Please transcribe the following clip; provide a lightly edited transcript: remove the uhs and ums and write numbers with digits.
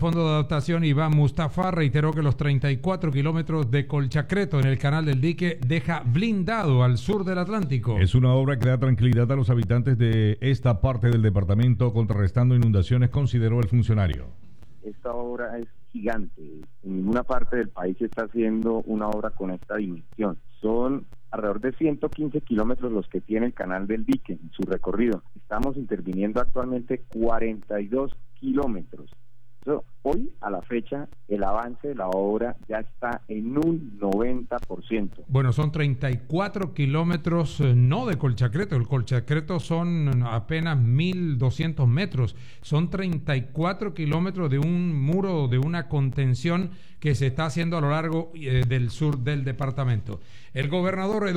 Fondo de Adaptación, Iván Mustafa, reiteró que los 34 kilómetros de Colchacreto en el Canal del Dique deja blindado al sur del Atlántico. Es una obra que da tranquilidad a los habitantes de esta parte del departamento, contrarrestando inundaciones, consideró el funcionario. Esta obra es gigante. En ninguna parte del país se está haciendo una obra con esta dimensión. Son alrededor de 115 kilómetros los que tiene el Canal del Dique en su recorrido. Estamos interviniendo actualmente 42 kilómetros. Hoy, a la fecha, el avance de la obra ya está en un 90%. Bueno, son 34 kilómetros, no de Colchacreto. El Colchacreto son apenas 1.200 metros. Son 34 kilómetros de un muro, de una contención que se está haciendo a lo largo del sur del departamento. El gobernador